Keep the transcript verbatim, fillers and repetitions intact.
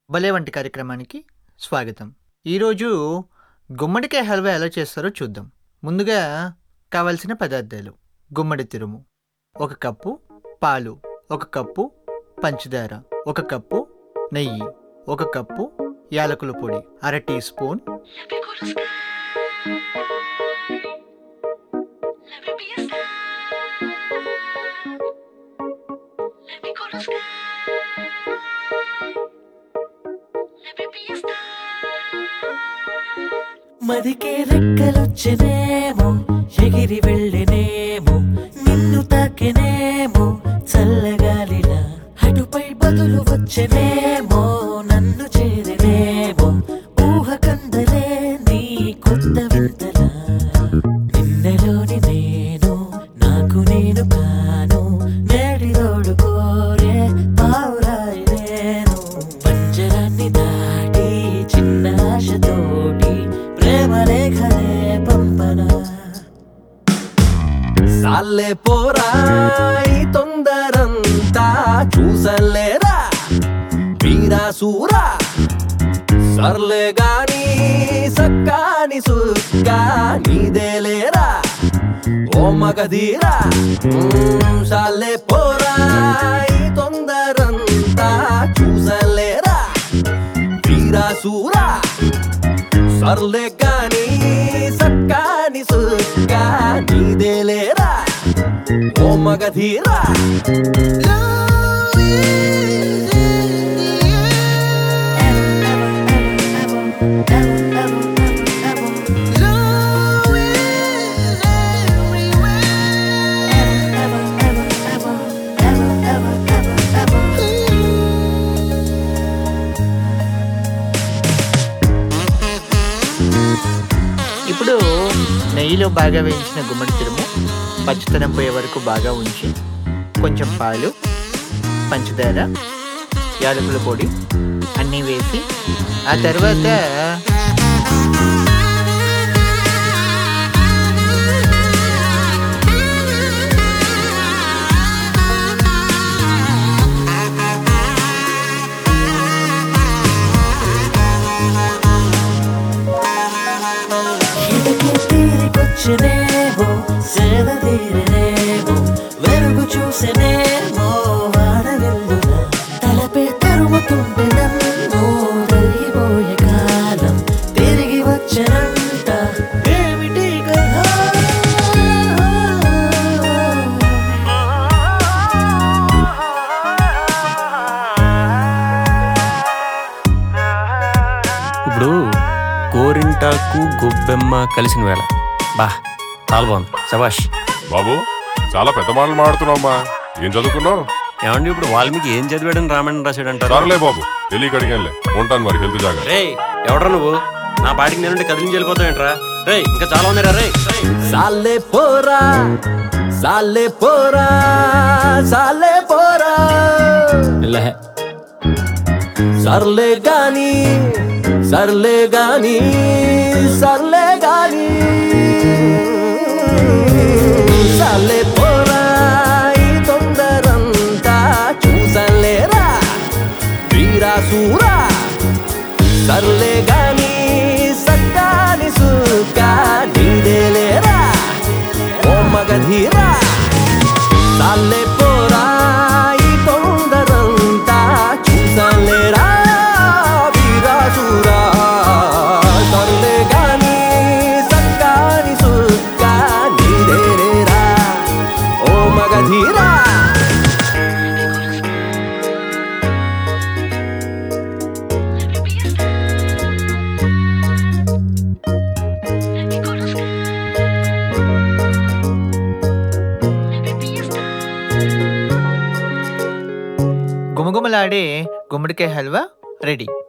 భలే వంటి కార్యక్రమానికి స్వాగతం. ఈరోజు గుమ్మడికాయ హల్వా ఎలా చేస్తారో చూద్దాం. ముందుగా కావలసిన పదార్థాలు: గుమ్మడి తురుము ఒక కప్పు, పాలు ఒక కప్పు, పంచదార ఒక కప్పు, నెయ్యి ఒక కప్పు, యాలకుల పొడి అర టీ స్పూన్, మదికే రెక్కలొచ్చనేమో, ఎగిరి వెళ్ళనేమో, నిన్ను తాకెనేమో చల్లగాలిలా, అటుపై బదులు వచ్చనేమో, నన్ను చేరనేమో, ఊహ కందలే నీ కొత్త వింతలా. నిన్నలోని నేను నాకు నేను కాను, నేడిలోడు కోరే పావురాయి నేను, పంజరాన్ని దాటి చిన్న ఆశతోటి ప్రేమలేఖలే పంపనా. సాలే పోరా ఈ తొందరంతా, చూసలేరా వీరాసూరా, సర్లే గాని సక్కాని సుక్కా నీదేలేరా ఓ మగధీరా. సాలే పోరా ఈ తొందరంతా, చూసలేరా వీరాసూరా, సర్లే గాని సక్కాని సుక్కా నీదేలేరా ఓ మగధీరా. ఇప్పుడు నెయ్యిలో బాగా వేయించిన గుమ్మడి తురుము పచ్చితనం పోయే వరకు బాగా ఉంచి, కొంచెం పాలు, పంచదార, యాలకుల పొడి అన్నీ వేసి, ఆ తర్వాత తీరికొచ్చనేమో, సేద తీరనేమో, వెలుగు చూసనేమో వాడవెల్లులా, తలపే తరుముతుంటే నన్ను తరిగిపోయే కాలం తిరిగి వచ్చనంట ఏమిటి కదా. ఇప్పుడు గోరింటాకు గొబ్బెమ్మ కలిసిన వేళ బా చాలా బాగుంది. శభాష్ బాబు, చాలా పెద్ద మాటలు మాడుతున్నావమ్మా. ఏం చదువుకున్నావు? ఏమండి ఇప్పుడు వాల్మీకి ఏం చదివాడని రామాయణం రాశాడంటారు? సరేలే బాబు, తెలియక అడిగానులే. ఉంటాను మరి, హెల్త్ జాగ్రత్త. రే ఎవడ్రా నువ్వు? నా పాటికి నేనుంటే కదిలించి వెళ్ళిపోతావేంట్రా? రే ఇంకా చాలా ఉన్నారా? రే సాలే పోరా సాలే పోరా సాలే పోరా, సర్లే గాని సర్లే గాని సర్లే గాని, సాలే పోరా ఈ తొందరంతా, చూసలేరా వీరాసూరా, సర్లే గాని సక్కాని సుక్కా నీదేలేరా ఓ మగధీరా. సాలే పోరా ఈ తొందరంతా, చూసలేరా వీరాసూరా, సర్లే గాని సక్కాని సుక్కా నీదేలేరా ఓ మగధీరా. గుమగుమలాడే గుమ్మడికాయ హల్వా రెడీ.